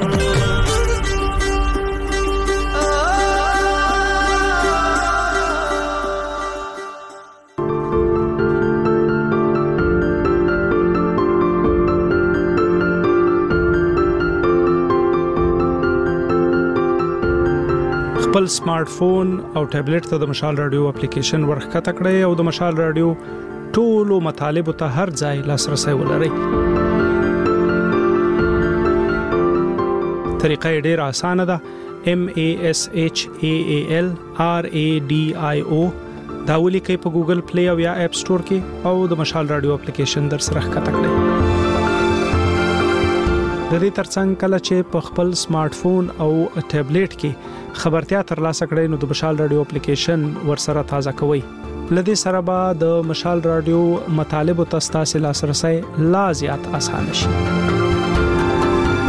خپل سمارټ فون او ټابلیټ ته د مشال رادیو اپلیکیشن ورخکته کړئ او د مشال رادیو ټولو مطالب ته هر ځای لاسرسي ولرئ. طریقه ډیره اسانه ده. M A S H A A L R A D I O دا ولیکئ په ګوګل پلی او یا اپ سٹور کې او د مشال رادیو اپلیکیشن در سره ښکته کړئ. د دې ترڅنګ کله چې په خپل سمارټ فون او ټابلیټ کې خبرتیا ترلاسه کړئ نو د مشال رادیو اپلیکیشن ورسره تازه کوئ. لدې سره به د مشال رادیو مطالب او تاسو لاسرسي لا زیات اسانه شي.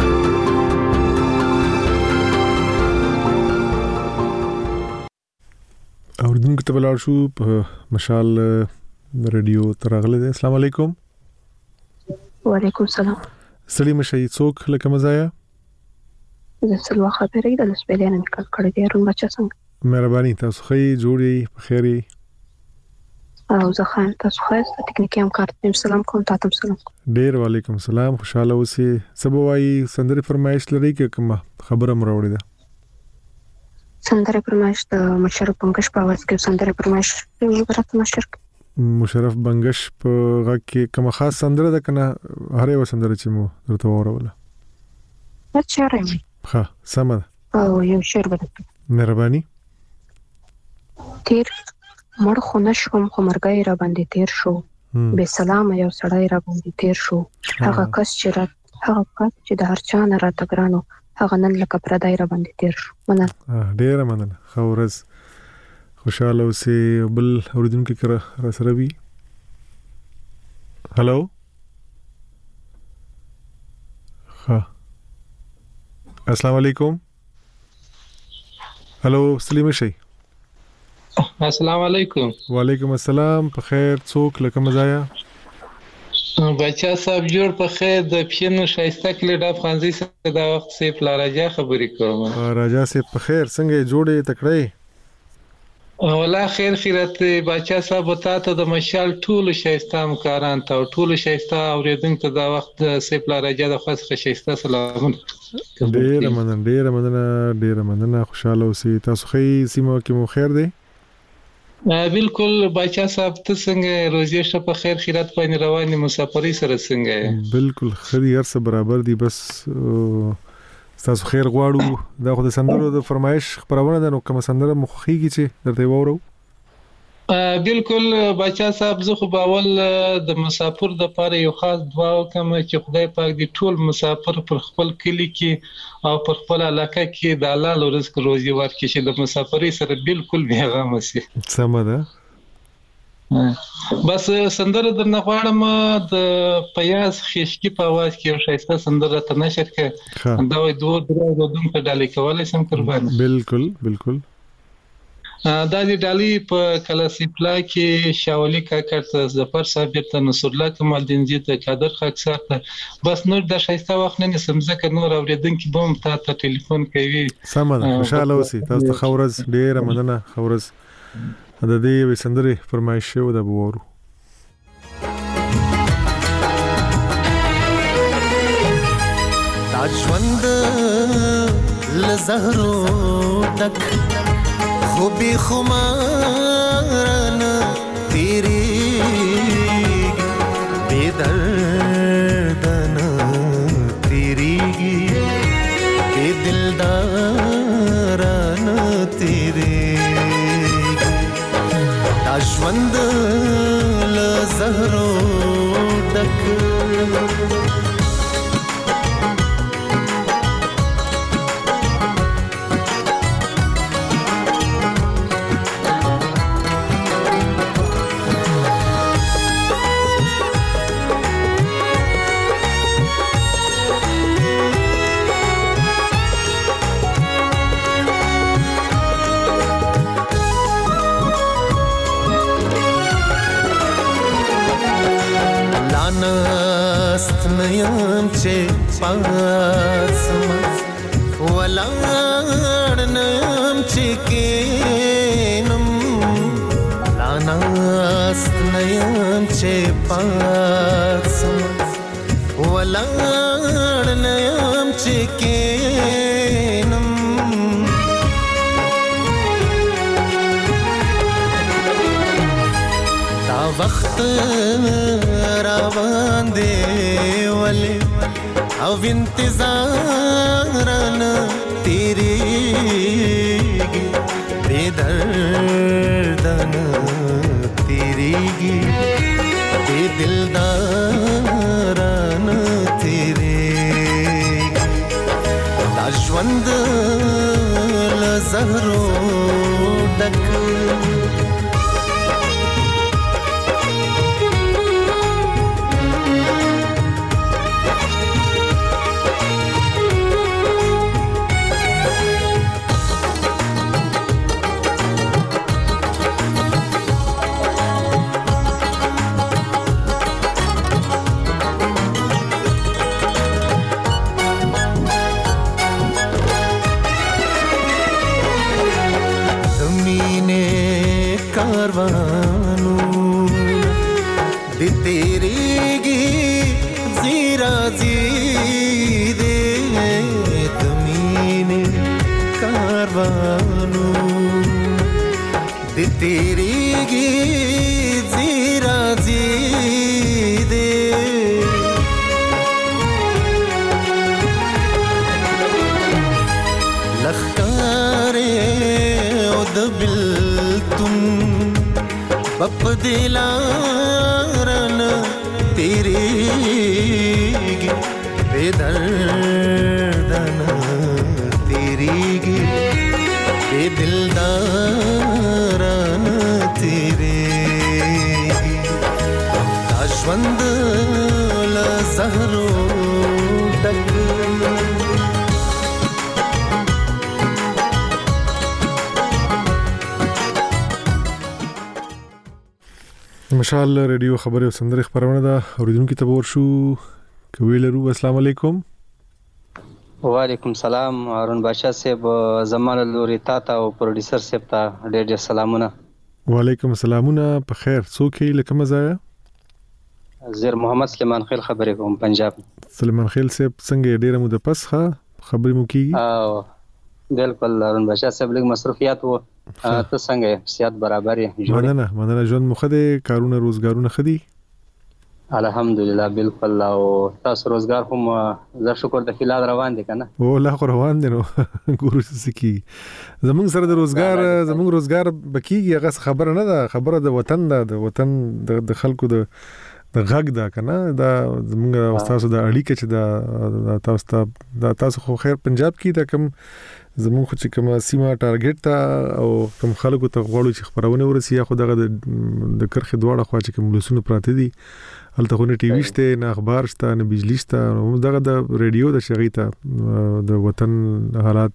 اوریدونکو ته ولاړ شو په مشال رادیو ترغله ده. السلام علیکم. وعلیکم السلام. سلیم شي څوک لکه مزایا زه سلوا خبرې د لسبیلانه نکال کړی دی رون بچا څنګه مهرباني تاسو خې جوړي په خیري او زه خان تاسو خاصه ټکنیکی هم کارت سلام کوم تاسو سلام ډیر وعلیکم السلام خوشاله اوسئ سبوای سندري فرمایش لري کې کوم خبره مروړی ده سندره فرمایش د مشرف بنگش په आवाज کې سندره فرمایش ورته مشرف مشرف بنگش په غږ کې کوم خاص سندره ده کنه هر یو سندره چې مو درته وروله اچھا راوي ها سم او یو شعر بدل مهرباني تیر مړ خو نشم خو مرګي را باندې تیر شو به سلام یو سړی را باندې تیر شو هغه کس چې را هغه کس چې د هر چا نه را تګرانو هغه نن لکه پردای را باندې تیر شو مننه ډیر مننه خورز خوشاله اوسئ بل اوریدونکو کې را سره وي هالو ها السلام علیکم هالو سلیم شي السلام علیکم وعلیکم السلام په خیر څوک لکه مزایا بچا صاحب جوړ په خیر د پښینو شایسته کلی د افغانزي سره د وخت سیف لا راجا خبرې کوم راجا سیف په خیر څنګه جوړې تکړه ولا خیر خیرت بچا صاحب ته د مشال ټول شایسته همکاران ته ټول شایسته اوریدونکو د وخت سیف لا راجا د خاصه شایسته سلامونه ډیر مننه ډیر مننه ډیر مننه خوشاله اوسئ تاسو خې سیمه کې مو خیر دی بالکل بچا صاحب ته څنګه روزي شه په خیر خیرات باندې رواني مسافرۍ سره څنګه بالکل خري هر څه برابر دي بس تاسو خیر غواړو دا خو د سندرو د فرمایش خبرونه ده نو کوم سندره مخخيږي چې درته وورو بالکل بچا صاحب زه خو باول د مسافر د پاره یو خاص دعا وکم چې خدای پاک دې ټول مسافر پر خپل کلی کې او پر خپل علاقه کې د حلال رزق روزي ورکړي چې د مسافرۍ سره بالکل بیغام شي سم ده بس سندره درنه غواړم د پیاز خشکی په आवाज کې یو شایسته سندره ته نشر کې دا وای دوه درو دون په ډالې کولای سم قربان بالکل بالکل دا د ډالۍ په کلاسیپلا کې شاولي کاکړ ظفر صاحب ته نصر الله کمال دین جی ته قادر خاک سره بس نور د شایسته وخت نه سمځکه نور اوریدونکو بم ته ته ټلیفون کوي سمه خوشاله اوسئ تاسو خورز ډیر مننه خورز د دې وسندري فرمایش شو د بوورو تاجوند لزهرو دک خوبی خمارن تیری بے دردن تیری بے دلدارن تیری تاجوند لزهرو دک نست نیم چه پاسم ولار نیم چه کینم لانست نیم چه پاسم ولار نیم چه کینم تا وقت روان دی ولی او انتظارن تیریگی بے دردن تیریگی بے دلدارن تیریگی دا ژوند له زهرو ډک دی تیریگی زیرا زیده دمین کاروانو دی تیریگی زیرا زیده لخکارے او دبلتن بپ دلارن تیریگی بے دردن تیریگی بے دلدارن تیریگی داشوند لزهرو ڈک مشال ریډیو خبري او سندري خبرونه ده اوریدونکو ته ورشو کویلرو. السلام علیکم. وعلیکم السلام. هارون بادشاہ صاحب زمال لوري تا ته او پروډوسر صاحب ته ډېر ډېر سلامونه. وعلیکم السلامونه. په خیر څوک یې لکه مزایا؟ زیر محمد سلیمان خیل خبرې کوم پنجاب. سلیمان خیل صاحب څنګه ډېر مو د پسخه خبرې مو کیږي؟ او بالکل هارون بادشاہ صاحب لږ مصروفیات وو. ته څنګه صحت برابر یې؟ مننه مننه. ژوند مو خدای کارونه روزګارونه خدي؟ الحمدلله بالکل. او تاسو روزګار هم زه شکر د فلال روان دي کنه؟ او لا خو روان دي نو ګورو سکی زمونږ سره د روزګار زمونږ روزګار بکیږي هغه خبره نه ده، خبره د وطن ده، د وطن د خلکو د د غږ ده کنه. دا زمونږ تاسو د اړیکه چې دا تاسو ته تاسو خو خیر پنجاب کې دا کم زمونږ خو چې کوم سیمه ټارګټ ته او کوم خلکو ته غواړو چې خبرونه ورسي خو دغه د کرخې دواړه خوا چې کوم لسونه پراته دي هلته خو نه ټي وي شته نه اخبار شته نه بجلی شته. دغه د ریډیو د شغې ته د وطن حالات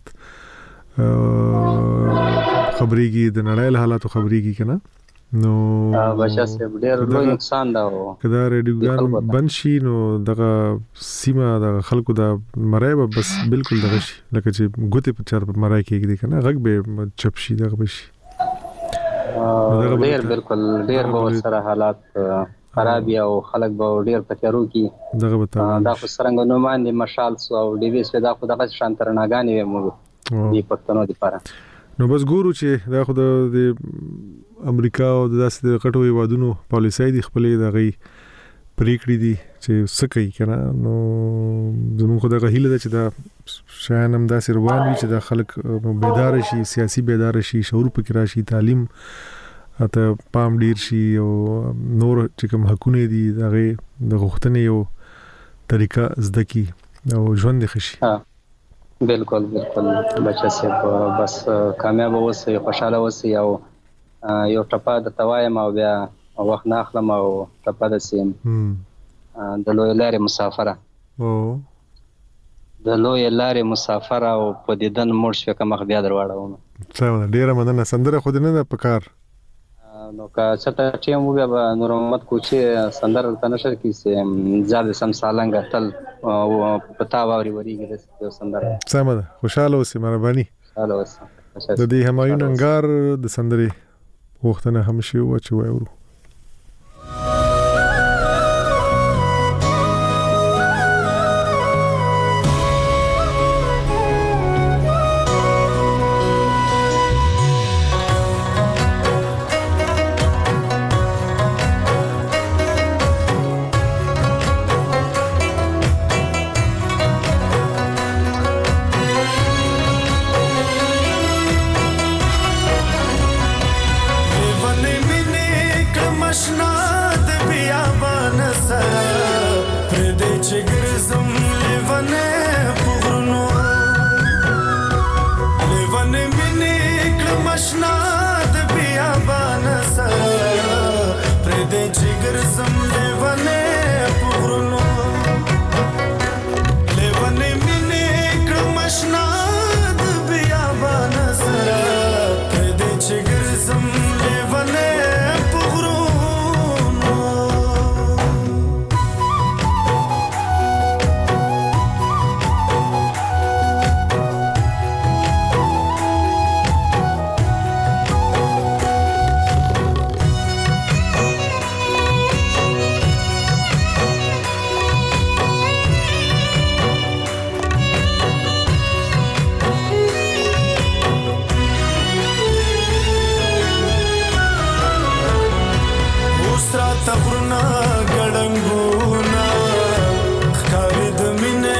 خبرېږي، د نړۍ حالاتو خبرېږي کنه. نو بچا صاحب ډېر لوی نقصان دا و کدا ریډیوګان بند شي نو دغه سیمه د خلکو د مړای به بس بالکل دغه شي لکه چې ګوتې په چار په مړای کېږي کنه، غږ به چپ شي دغه بشي. ډېر بالکل ډېر به سره حالات خراب او خلک به ډېر پکېرو کی دغه بتا دا خو څنګه نو باندې مشال سو او ډي وي سو دا خو دغه شانترناګانی و مو دی پښتنو دی پاره. نو بس ګورو چې دا خو د امریکا او د داسې غټو هیوادونو پالیسۍ دي خپلې دغه پریکړې دي چې څه کوي کنه. نو زموږ خو دغه هیله ده چې دا شاین هم داسې روان وي چې دا خلک بیدار شي، سیاسي بیدار شي، شعور پکې راشي، تعلیم اته پام ډیر شي او نور چې کوم حقونه دي دغه د غوښتنې یو طریقه زده کی او ژوند ښه شي. بالکل بالکل بچا صاحب بس کامیاب اوسئ، خوشاله اوسئ او یو ټپه د توایم او بیا وخت نه اخلم او ټپه د سیم د لوی لارې مسافره او د لوی لارې مسافره او په دیدن مړ شو کوم بیا درواړو. څه ډیره مننه. سندره خو دې نه ده پکار نو کا چټه ټیم وګه به نور محمد کوچي سندره تنشر کی سي زاد سم سالنګ تل پتا ووري وریږي د سندره. سم ده. خوشاله اوسې مهرباني. خوشاله اوسې. د دې همایون انګار د سندري وختونه هم شي او چې وایو. تغرنا ګړنګونا ښکارې د مینې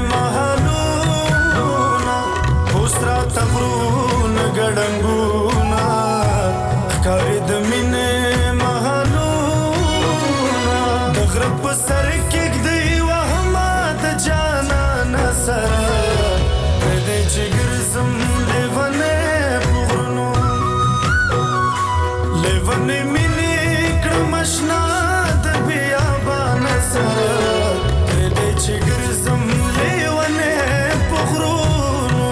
محلونا اوس را تغرنا ګړنګونا ښکارې د مینې محلونا د غره په سر کېږدئ وهمه د جانان سره پرېږدئ چې ګرځم لیونی په غرونو لیونی مینې کړم اشنا د بیابان سره پرېږدئ چې ګرځم لیونی په غرونو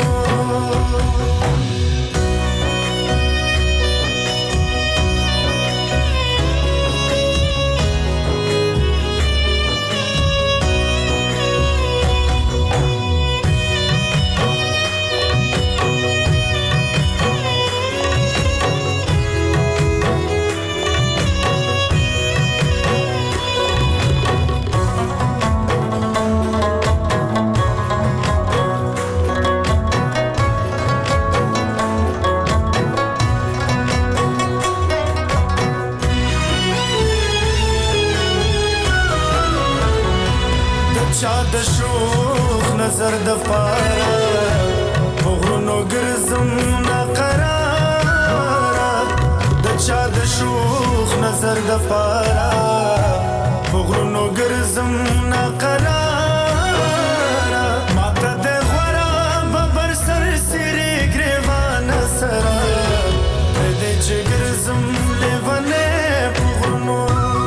چا د شوخ نظر د پاره په غرونو ګرځم ناقراره د چا د شوخ نظر د پاره په غرونو ګرځم ناقراره ماته د غوره ببر سر سری ګریوان سره پرېږدئ چې ګرځم لیونی په غرونو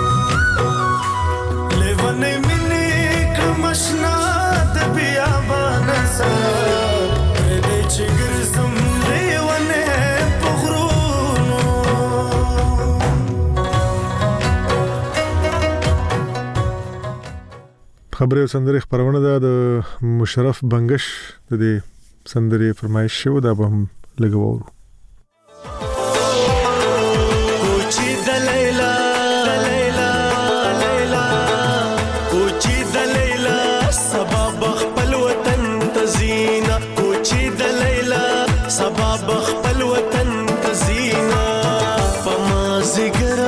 لیونی مشنا د بیابان سره پرېږدئ چې ګرځم لیونی په غرونو خبرې او سندرې خبرونه ده د مشرف بنگش د دې سندرې فرمایش شو دا به هم لګوو کوچی د لیلا لیلا لیلا کوچی د لیلا سبا بخپل وطن تزینا کوچی د لیلا سبا بخپل وطن تزینا پما زګر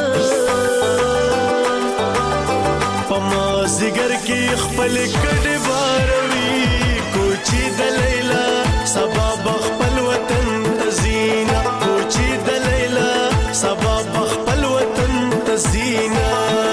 پما زګر کې خپل کډه باروي کوچی د لیلا سبا بخپل وطن تزینا کوچی د لیلا سبا بخپل وطن تزینا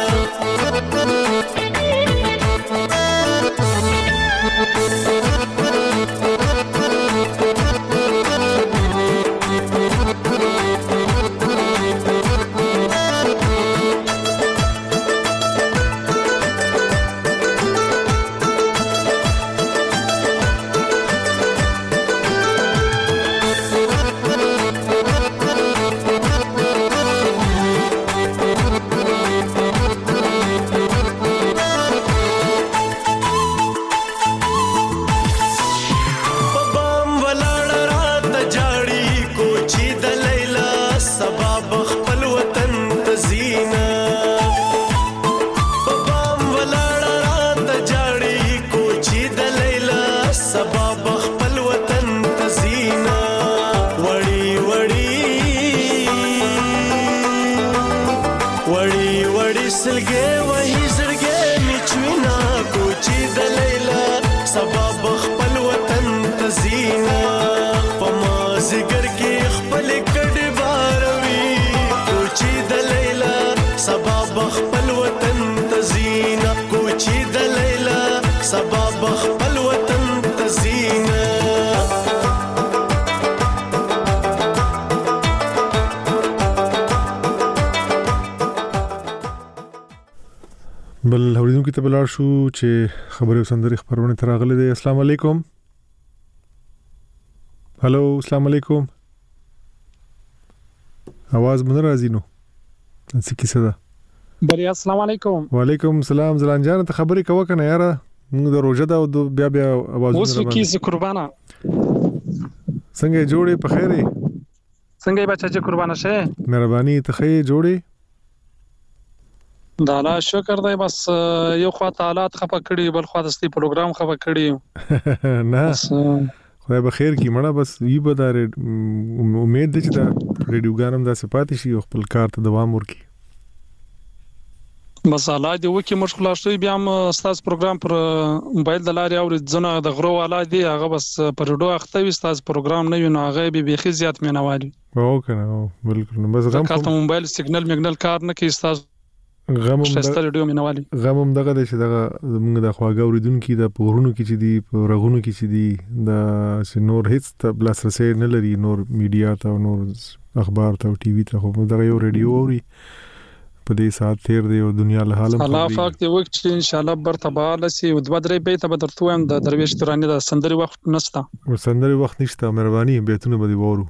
بل اوریدونکو ته بلار شو چې خبرې او سندرې خبرونه تر غلې دي. السلام علیکم. هالو السلام علیکم. आवाज مونږ راځي نو څه کیسه ده؟ بری السلام علیکم. وعلیکم السلام. زلان جان ته خبرې کوه کنه یاره موږ د روزه دا بیا بیا आवाज اوس کیسه قربانه څنګه جوړې په خیره څنګه بچا چې قربانه شه مهرباني ته خې جوړې دا لا شکر دی بس یو خوا حالات خپه کړي بل خوا د ستې پروګرام خپه کړي نه خدای به خیر کی مړه بس وی به دا امید ده چې دا ریډیو ګانم دا سپاتې شي او خپل کار ته دوام ورکړي. مساله دی وکي مش خلاصوي بیا هم ستاسو پروګرام پر موبایل د لارې او ځنه د غرو والا دی هغه بس پر ډو اخته وي ستاسو پروګرام نه وي نو هغه به بيخي زیات مینوالي او کنه بالکل بس غم کله موبایل سیګنل میګنل کار نه کوي ستاسو غم شسته ریډیو مینوالي غم هم دغه چې دغه موږ د خواګه اوریدونکو د پورونو کې چې دی په رغونو کې چې دی د نور هیڅ ته بلاسرسي نه لري نور میډیا ته نور اخبار ته او ټي وي ته خو دغه یو ریډیو اوري په دې سات تیر دی او دنیا له حالم الله پاک دې وخت چې ان شاء الله برتباله سي او د بدرې بیت به درته هم د درویش ترانه د سندري وخت نستا او سندري وخت نشته مهرباني بیتونه به دی وورو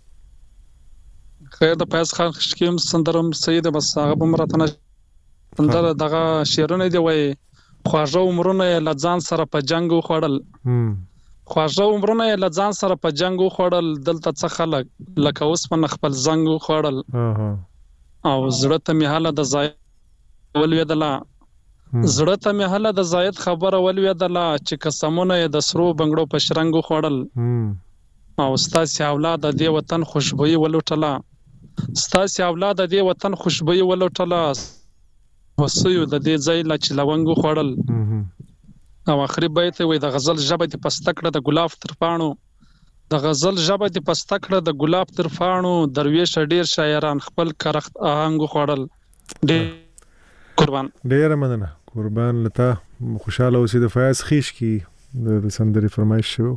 خیر د پاس خان خشکیم سندرم سید بس هغه بمرتنه سندر دغه شیرونه دی وای خواجه عمرونه لځان سره په جنگ خوړل خواجه عمرونه لځان سره په جنگ خوړل دلته څه خلک لکه اوس په خپل زنګ خوړل او زړه ته مهاله د زاید ولویدله زړه ته مهاله د زاید خبره ولویدله چې قسمونه د سرو بنگړو په شرنګ خوړل او ستاسو اولاد د دې وطن خوشبوئی ولوټله ستاسو اولاد د دې وطن خوشبوئی ولوټله وسیو د دې ځای لا چې لونګ خوړل او اخري بیت وي د غزل ژبه د پستکړه د ګلاب تر پاڼو د غزل ژبه د پستکړه د ګلاب تر فانو درویش ډیر شاعران خپل کرخت آهنګ خوړل ډیر قربان ډیر مننه قربان لتا خوشاله اوسې د فیاض خیش کی د سندري فرمایش شو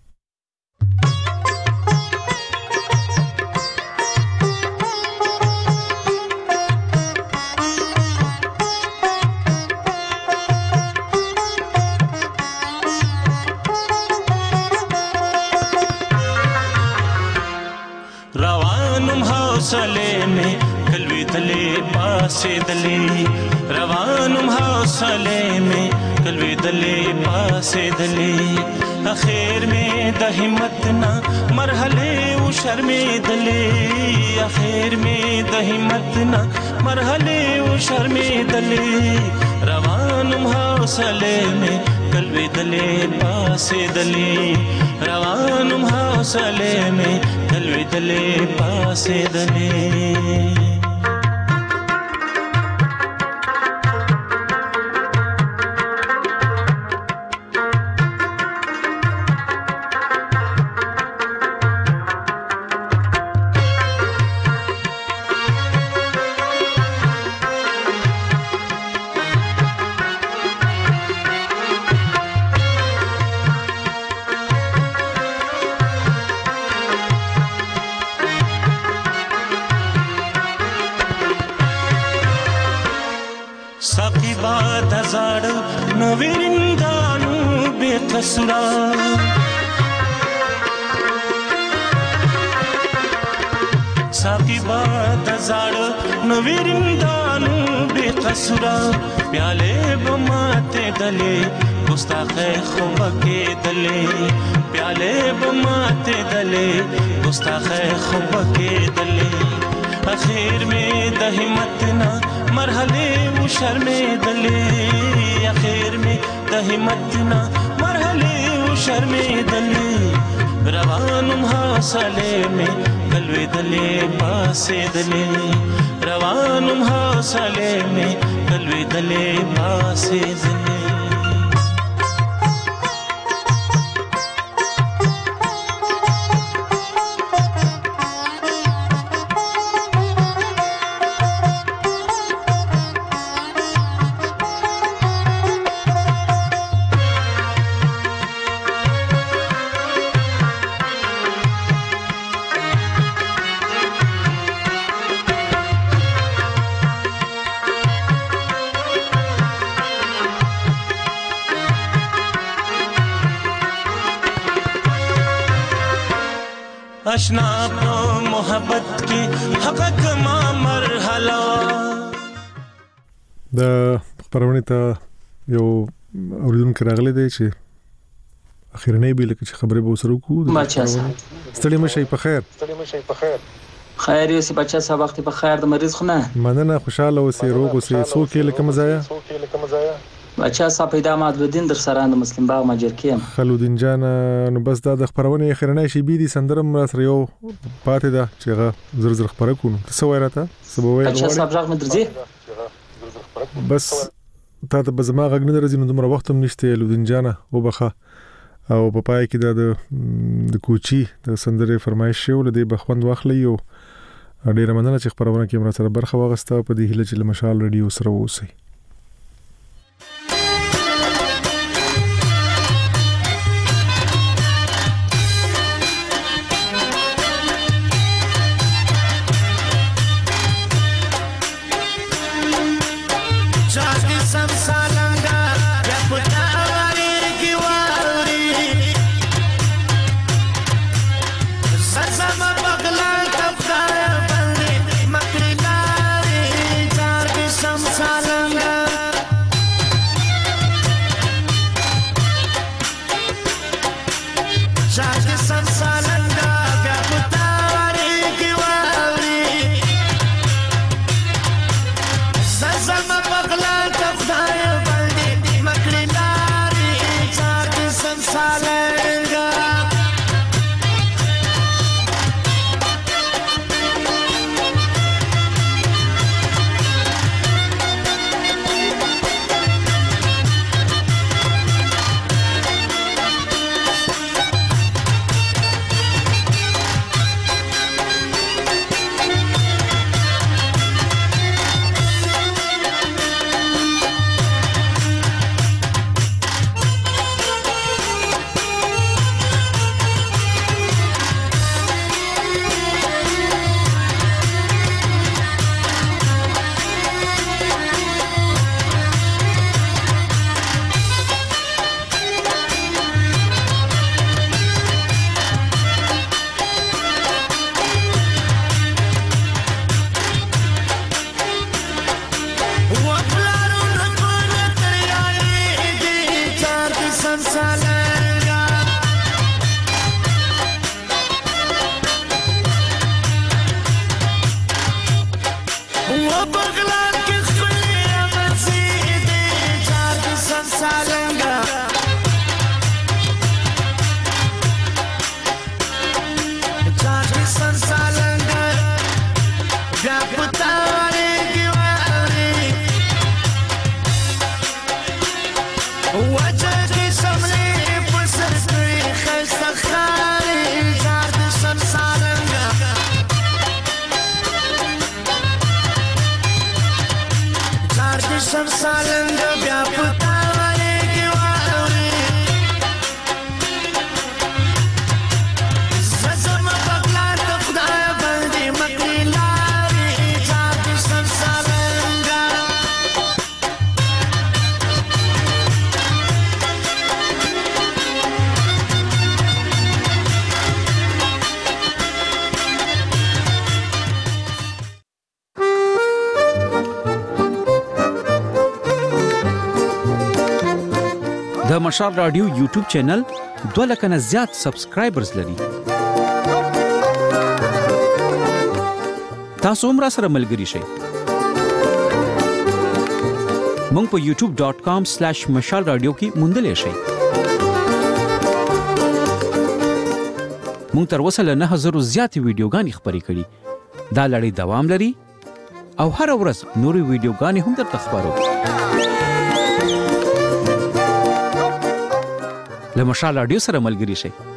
حوصله میں کلوی دلے پاسے دلے روانم حوصله میں کلوی دلے پاسے دلے اخیر میں د ہمت نہ مرحلے او شرمے دلے اخیر میں د ہمت نہ مرحلے او شرمے دلے روانم حوصله میں کلوی دلے پاسے دلے روانم حوصله میں کلوی دلے پاسے دلے साकी बात जाड़ नवीरिंदानु बेकसुरा प्याले बमाते दले गुस्ताखे खुबके दले प्याले बमाते दले गुस्ताखे खुबके दले आखिर में दहिमत ना मरहले वो शर्मे दले आखिर में दहिमत ना मरहले वो शर्मे दले रवानुम हासले में कलवे दले पासे दले रवानुम हासले में कलवे दले पासे दले اشنا محبت کی حقق ما مرحله د خبرونه ته یو اوریدونکو راغلی دی چې اخیرنۍ به لکه چې خبرې به وسره کوو بچا صاحب ستړي مشي په خیر ستړي مشي په خیر خیر یې بچا صاحب وخت په خیر د مریض خو نه مننه خوشاله اوسې روغ اوسې څوک یې لکه مزایا څوک یې لکه مزایا بچا صاحب پیدا مادلودین در سره د مسلم باغ ماجر کیم خلودین جان نو بس دا د خبرونه اخیرنۍ شي بي دي سندرم سره یو پاتې ده چې زر زر خبره کوو څه وای راته سبا وای بچا صاحب راغ مدرځي بس تا ته به زما غږ نه درځي نو دومره وخت هم نشته لودین جانه وبخه او په پای کې د د کوچی د سندرې فرمایش شو لدی بخوند واخلي او ډیره مننه چې خبرونه کې مرا سره برخه واغسته په دې هله چې مشال رادیو سره ووسی. د مشال رادیو یوټیوب چینل دوه لک نه زیات سبسکرایبرز لري. تاسو هم را سره ملګري شئ. مونږ په یوټیوب ډاٹ کام سلیش مشال رادیو کې موندلې شئ. مونږ تر اوسه له نه هزار زیاتې ویډیوګانې خپرې کړي. دا لړۍ دوام لري او هر ورځ نورې ویډیوګانې هم درته خپرو. له مشال رادیو سره ملګري شئ.